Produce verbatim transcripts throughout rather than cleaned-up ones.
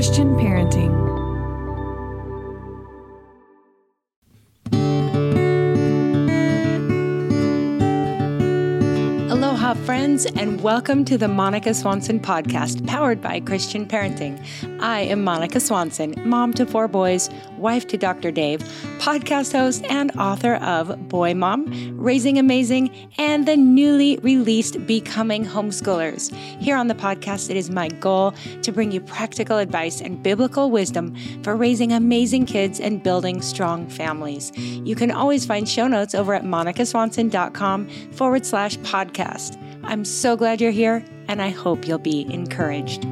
Christian Parenting. Aloha, friends, and welcome to the Monica Swanson podcast, powered by Christian Parenting. I am Monica Swanson, mom to four boys, wife to Doctor Dave, podcast host and author of Boy Mom, Raising Amazing, and the newly released Becoming Homeschoolers. Here on the podcast, it is my goal to bring you practical advice and biblical wisdom for raising amazing kids and building strong families. You can always find show notes over at monicaswanson.com forward slash podcast. I'm so glad you're here, and I hope you'll be encouraged.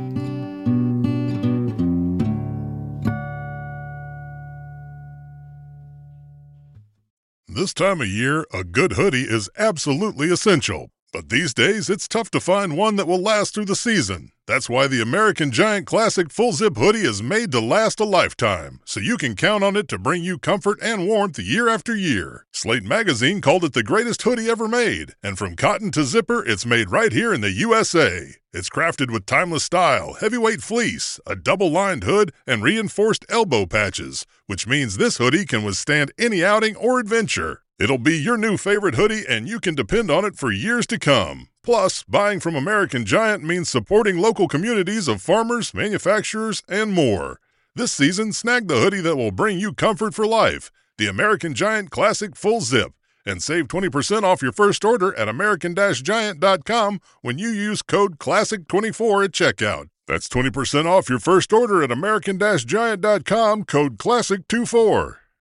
This time of year, a good hoodie is absolutely essential. But these days, it's tough to find one that will last through the season. That's why the American Giant Classic Full Zip Hoodie is made to last a lifetime, so you can count on it to bring you comfort and warmth year after year. Slate Magazine called it the greatest hoodie ever made, and from cotton to zipper, it's made right here in the U S A. It's crafted with timeless style, heavyweight fleece, a double-lined hood, and reinforced elbow patches, which means this hoodie can withstand any outing or adventure. It'll be your new favorite hoodie, and you can depend on it for years to come. Plus, buying from American Giant means supporting local communities of farmers, manufacturers, and more. This season, snag the hoodie that will bring you comfort for life, the American Giant Classic Full Zip, and save twenty percent off your first order at american giant dot com when you use code classic twenty-four at checkout. That's twenty percent off your first order at american giant dot com, code classic twenty-four.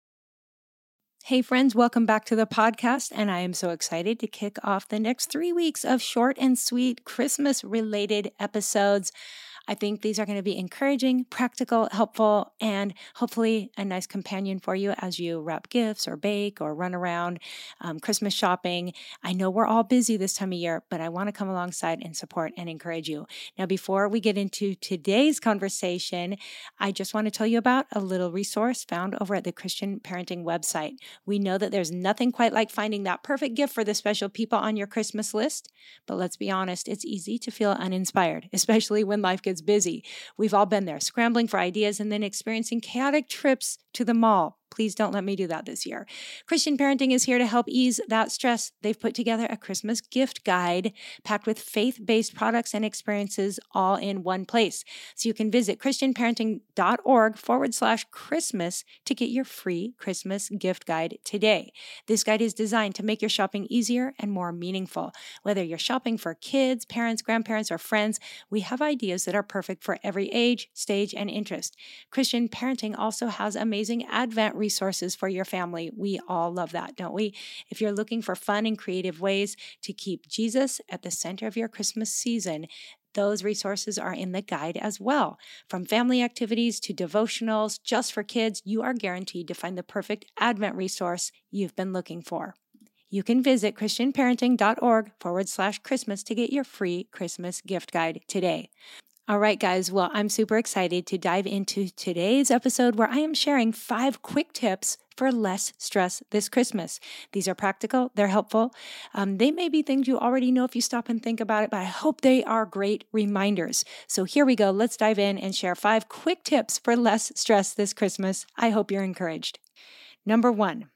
Hey friends, welcome back to the podcast, and I am so excited to kick off the next three weeks of short and sweet Christmas-related episodes. I think these are going to be encouraging, practical, helpful, and hopefully a nice companion for you as you wrap gifts or bake or run around um, Christmas shopping. I know we're all busy this time of year, but I want to come alongside and support and encourage you. Now, before we get into today's conversation, I just want to tell you about a little resource found over at the Christian Parenting website. We know that there's nothing quite like finding that perfect gift for the special people on your Christmas list, but let's be honest, it's easy to feel uninspired, especially when life gets busy. We've all been there, scrambling for ideas and then experiencing chaotic trips to the mall. Please don't let me do that this year. Christian Parenting is here to help ease that stress. They've put together a Christmas gift guide packed with faith-based products and experiences all in one place. So you can visit christianparenting.org forward slash Christmas to get your free Christmas gift guide today. This guide is designed to make your shopping easier and more meaningful. Whether you're shopping for kids, parents, grandparents, or friends, we have ideas that are perfect for every age, stage, and interest. Christian Parenting also has amazing Advent resources for your family. We all love that, don't we? If you're looking for fun and creative ways to keep Jesus at the center of your Christmas season, those resources are in the guide as well. From family activities to devotionals just for kids, you are guaranteed to find the perfect Advent resource you've been looking for. You can visit christianparenting.org forward slash Christmas to get your free Christmas gift guide today. All right, guys. Well, I'm super excited to dive into today's episode where I am sharing five quick tips for less stress this Christmas. These are practical. They're helpful. Um, they may be things you already know if you stop and think about it, but I hope they are great reminders. So here we go. Let's dive in and share five quick tips for less stress this Christmas. I hope you're encouraged. Number one,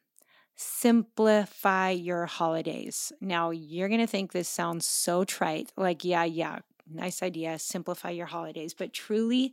simplify your holidays. Now, you're going to think this sounds so trite. Like, yeah, yeah. Nice idea, simplify your holidays. But truly,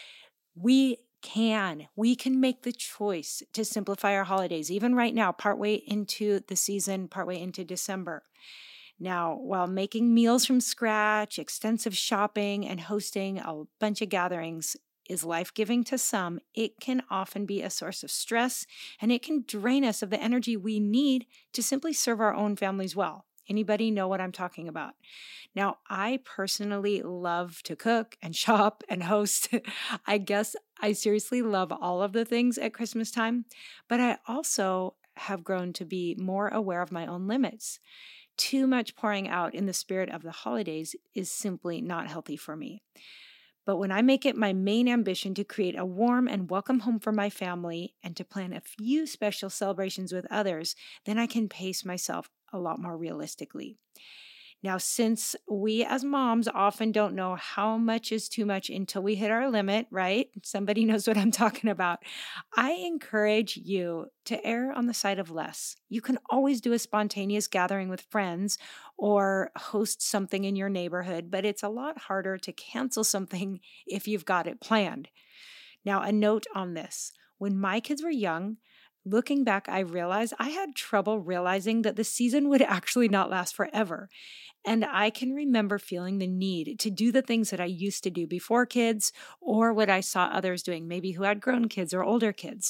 we can. We can make the choice to simplify our holidays, even right now, partway into the season, partway into December. Now, while making meals from scratch, extensive shopping, and hosting a bunch of gatherings is life-giving to some, it can often be a source of stress, and it can drain us of the energy we need to simply serve our own families well. Anybody know what I'm talking about? Now, I personally love to cook and shop and host. I guess I seriously love all of the things at Christmas time, but I also have grown to be more aware of my own limits. Too much pouring out in the spirit of the holidays is simply not healthy for me. But when I make it my main ambition to create a warm and welcome home for my family and to plan a few special celebrations with others, then I can pace myself a lot more realistically. Now, since we as moms often don't know how much is too much until we hit our limit, right? Somebody knows what I'm talking about. I encourage you to err on the side of less. You can always do a spontaneous gathering with friends or host something in your neighborhood, but it's a lot harder to cancel something if you've got it planned. Now, a note on this. When my kids were young, looking back, I realized I had trouble realizing that the season would actually not last forever. And I can remember feeling the need to do the things that I used to do before kids or what I saw others doing, maybe who had grown kids or older kids.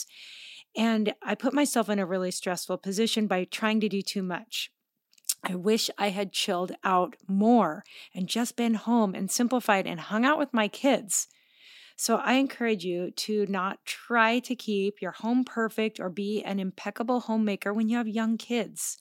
And I put myself in a really stressful position by trying to do too much. I wish I had chilled out more and just been home and simplified and hung out with my kids. So I encourage you to not try to keep your home perfect or be an impeccable homemaker when you have young kids.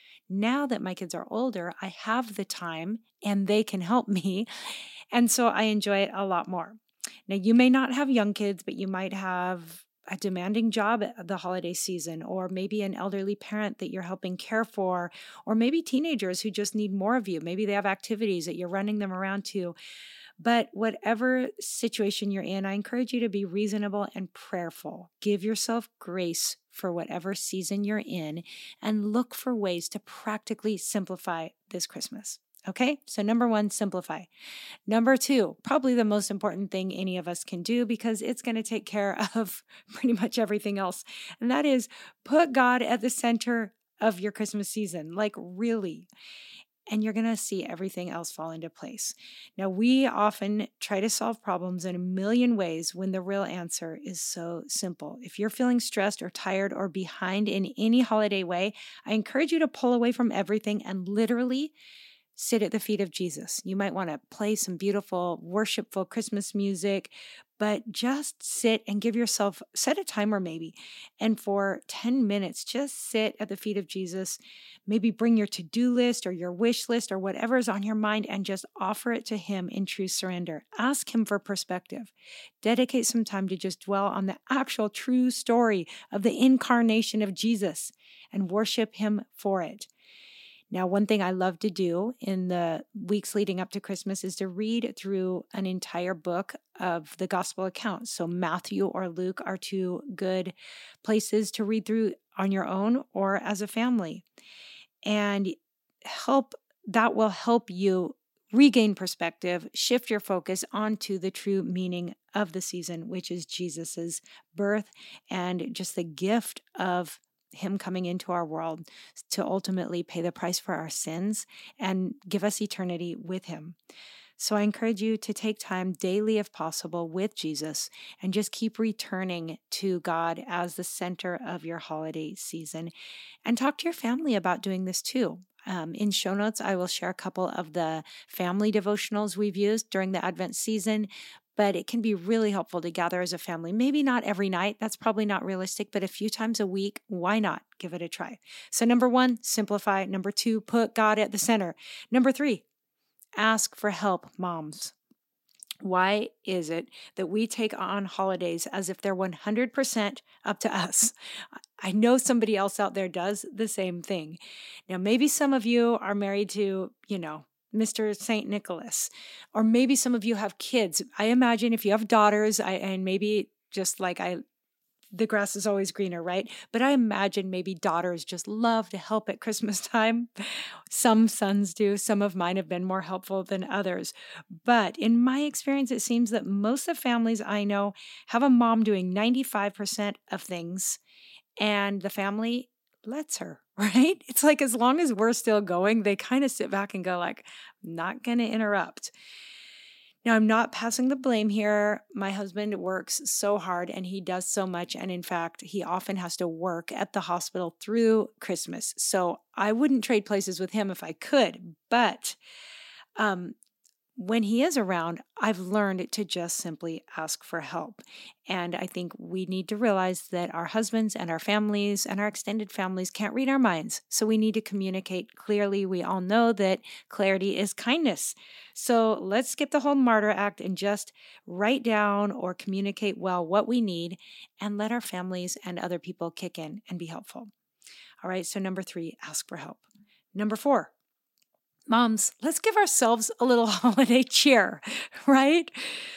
Now that my kids are older, I have the time and they can help me. And so I enjoy it a lot more. Now, you may not have young kids, but you might have a demanding job at the holiday season, or maybe an elderly parent that you're helping care for, or maybe teenagers who just need more of you. Maybe they have activities that you're running them around to. But whatever situation you're in, I encourage you to be reasonable and prayerful. Give yourself grace for whatever season you're in and look for ways to practically simplify this Christmas. Okay, so number one, simplify. Number two, probably the most important thing any of us can do because it's going to take care of pretty much everything else. And that is put God at the center of your Christmas season, like really. And you're going to see everything else fall into place. Now, we often try to solve problems in a million ways when the real answer is so simple. If you're feeling stressed or tired or behind in any holiday way, I encourage you to pull away from everything and literally sit at the feet of Jesus. You might want to play some beautiful, worshipful Christmas music, but just sit and give yourself, set a timer maybe, and for ten minutes, just sit at the feet of Jesus. Maybe bring your to-do list or your wish list or whatever is on your mind and just offer it to him in true surrender. Ask him for perspective. Dedicate some time to just dwell on the actual true story of the incarnation of Jesus and worship him for it. Now, one thing I love to do in the weeks leading up to Christmas is to read through an entire book of the gospel accounts. So Matthew or Luke are two good places to read through on your own or as a family. And help that will help you regain perspective, shift your focus onto the true meaning of the season, which is Jesus's birth and just the gift of him coming into our world to ultimately pay the price for our sins and give us eternity with him. So I encourage you to take time daily, if possible, with Jesus and just keep returning to God as the center of your holiday season. And talk to your family about doing this too. Um, in show notes, I will share a couple of the family devotionals we've used during the Advent season, but it can be really helpful to gather as a family. Maybe not every night. That's probably not realistic, but a few times a week, why not? Give it a try. So number one, simplify. Number two, put God at the center. Number three, ask for help, moms. Why is it that we take on holidays as if they're one hundred percent up to us? I know somebody else out there does the same thing. Now, maybe some of you are married to, you know, Mister Saint Nicholas, or maybe some of you have kids. I imagine if you have daughters, I, and maybe just like I, the grass is always greener, right? But I imagine maybe daughters just love to help at Christmas time. Some sons do. Some of mine have been more helpful than others. But in my experience, it seems that most of the families I know have a mom doing ninety-five percent of things, and the family lets her, right? It's like as long as we're still going, they kind of sit back and go like, not going to interrupt. Now, I'm not passing the blame here. My husband works so hard and he does so much. And in fact, he often has to work at the hospital through Christmas. So I wouldn't trade places with him if I could. But um, when he is around, I've learned to just simply ask for help. And I think we need to realize that our husbands and our families and our extended families can't read our minds. So we need to communicate clearly. We all know that clarity is kindness. So let's skip the whole martyr act and just write down or communicate well what we need and let our families and other people kick in and be helpful. All right, so number three, ask for help. Number four, Moms, let's give ourselves a little holiday cheer, right?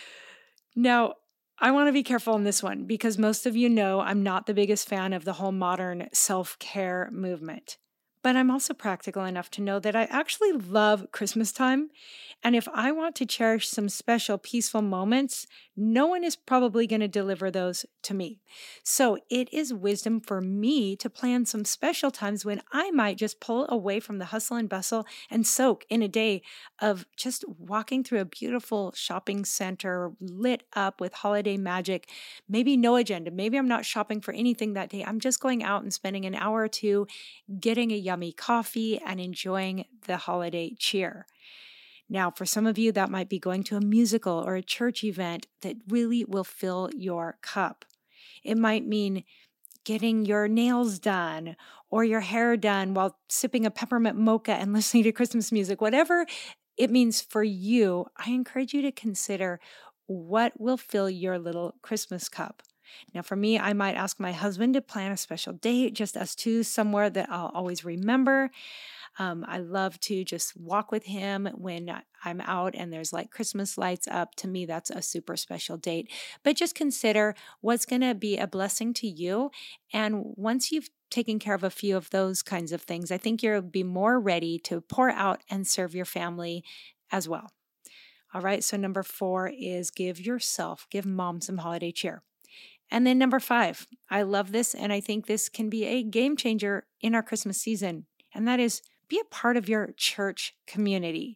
Now, I want to be careful on this one because most of you know I'm not the biggest fan of the whole modern self-care movement. But I'm also practical enough to know that I actually love Christmas time. And if I want to cherish some special, peaceful moments, no one is probably going to deliver those to me. So it is wisdom for me to plan some special times when I might just pull away from the hustle and bustle and soak in a day of just walking through a beautiful shopping center lit up with holiday magic. Maybe no agenda. Maybe I'm not shopping for anything that day. I'm just going out and spending an hour or two getting a yummy coffee and enjoying the holiday cheer. Now, for some of you, that might be going to a musical or a church event that really will fill your cup. It might mean getting your nails done or your hair done while sipping a peppermint mocha and listening to Christmas music. Whatever it means for you, I encourage you to consider what will fill your little Christmas cup. Now, for me, I might ask my husband to plan a special date, just us two, somewhere that I'll always remember. Um, I love to just walk with him when I'm out and there's like Christmas lights up. To me, that's a super special date. But just consider what's going to be a blessing to you. And once you've taken care of a few of those kinds of things, I think you'll be more ready to pour out and serve your family as well. All right, so number four is give yourself, give mom some holiday cheer. And then number five, I love this, and I think this can be a game changer in our Christmas season, and that is be a part of your church community.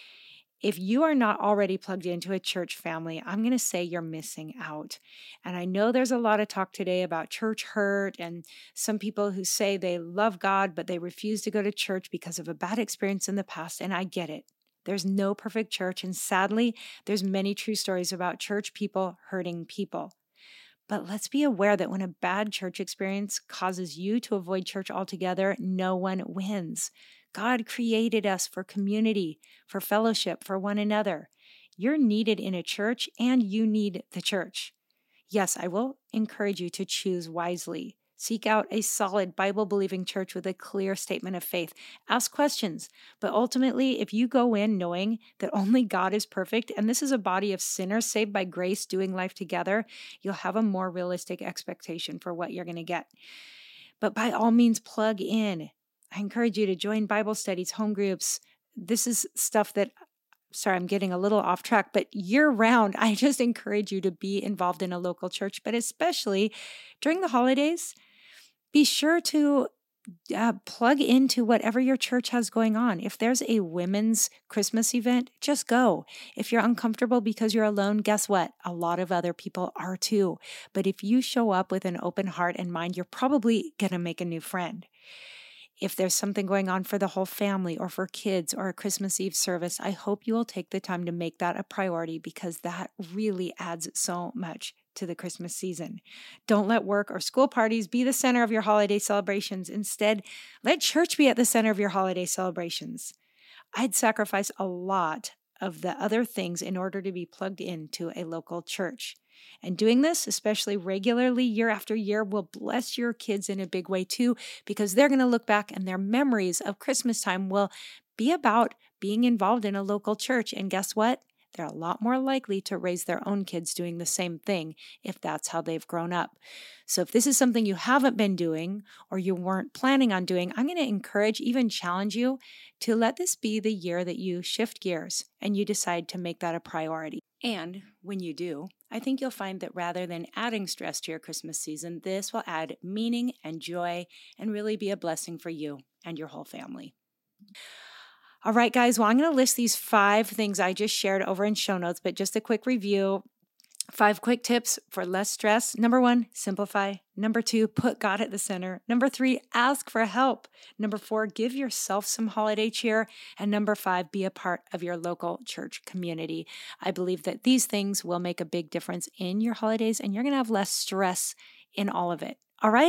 If you are not already plugged into a church family, I'm going to say you're missing out. And I know there's a lot of talk today about church hurt and some people who say they love God, but they refuse to go to church because of a bad experience in the past, and I get it. There's no perfect church, and sadly, there's many true stories about church people hurting people. But let's be aware that when a bad church experience causes you to avoid church altogether, no one wins. God created us for community, for fellowship, for one another. You're needed in a church, and you need the church. Yes, I will encourage you to choose wisely. Seek out a solid Bible-believing church with a clear statement of faith. Ask questions, but ultimately, if you go in knowing that only God is perfect and this is a body of sinners saved by grace doing life together, you'll have a more realistic expectation for what you're going to get. But by all means, plug in. I encourage you to join Bible studies, home groups. This is stuff that Sorry, I'm getting a little off track, but year round, I just encourage you to be involved in a local church, but especially during the holidays, be sure to uh, plug into whatever your church has going on. If there's a women's Christmas event, just go. If you're uncomfortable because you're alone, guess what? A lot of other people are too. But if you show up with an open heart and mind, you're probably going to make a new friend. If there's something going on for the whole family or for kids or a Christmas Eve service, I hope you will take the time to make that a priority because that really adds so much to the Christmas season. Don't let work or school parties be the center of your holiday celebrations. Instead, let church be at the center of your holiday celebrations. I'd sacrifice a lot of the other things in order to be plugged into a local church. And doing this, especially regularly year after year, will bless your kids in a big way too, because they're going to look back and their memories of Christmas time will be about being involved in a local church. And guess what? They're a lot more likely to raise their own kids doing the same thing if that's how they've grown up. So if this is something you haven't been doing or you weren't planning on doing, I'm going to encourage, even challenge you to let this be the year that you shift gears and you decide to make that a priority. And when you do, I think you'll find that rather than adding stress to your Christmas season, this will add meaning and joy and really be a blessing for you and your whole family. All right, guys, well, I'm going to list these five things I just shared over in show notes, but just a quick review. Five quick tips for less stress. Number one, simplify. Number two, put God at the center. Number three, ask for help. Number four, give yourself some holiday cheer. And number five, be a part of your local church community. I believe that these things will make a big difference in your holidays, and you're going to have less stress in all of it. All right?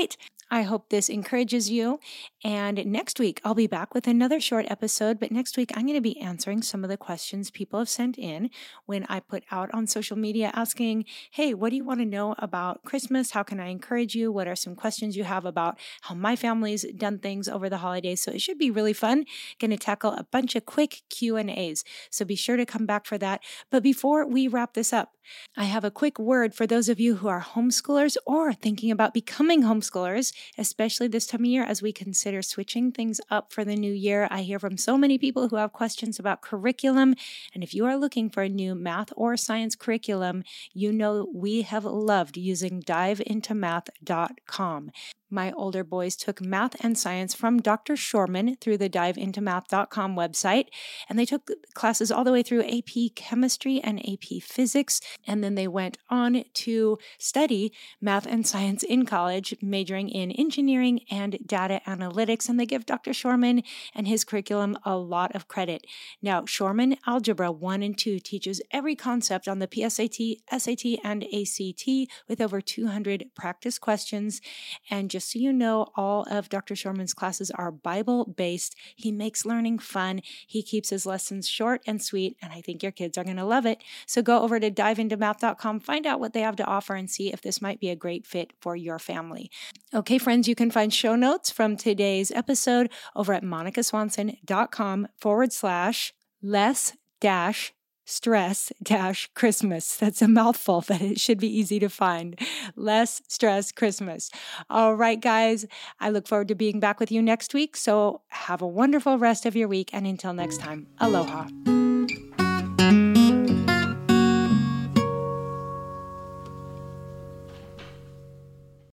I hope this encourages you. And next week, I'll be back with another short episode. But next week, I'm going to be answering some of the questions people have sent in when I put out on social media asking, hey, what do you want to know about Christmas? How can I encourage you? What are some questions you have about how my family's done things over the holidays? So it should be really fun. Going to tackle a bunch of quick Q and A's. So be sure to come back for that. But before we wrap this up, I have a quick word for those of you who are homeschoolers or thinking about becoming homeschoolers, especially this time of year as we consider switching things up for the new year. I hear from so many people who have questions about curriculum. And if you are looking for a new math or science curriculum, you know we have loved using dive into math dot com. My older boys took math and science from Doctor Shorman through the dive into math dot com website, and they took classes all the way through A P Chemistry and A P Physics, and then they went on to study math and science in college, majoring in engineering and data analytics, and they give Doctor Shorman and his curriculum a lot of credit. Now, Shorman Algebra one and two teaches every concept on the P S A T, S A T, and A C T with over two hundred practice questions, and just Just so you know, all of Doctor Shorman's classes are Bible-based. He makes learning fun. He keeps his lessons short and sweet, and I think your kids are going to love it. So go over to dive into math dot com, find out what they have to offer, and see if this might be a great fit for your family. Okay, friends, you can find show notes from today's episode over at monicaswanson.com forward slash less dash stress dash Christmas. That's a mouthful, but it should be easy to find. Less stress Christmas. All right, guys, I look forward to being back with you next week. So have a wonderful rest of your week. And until next time, aloha.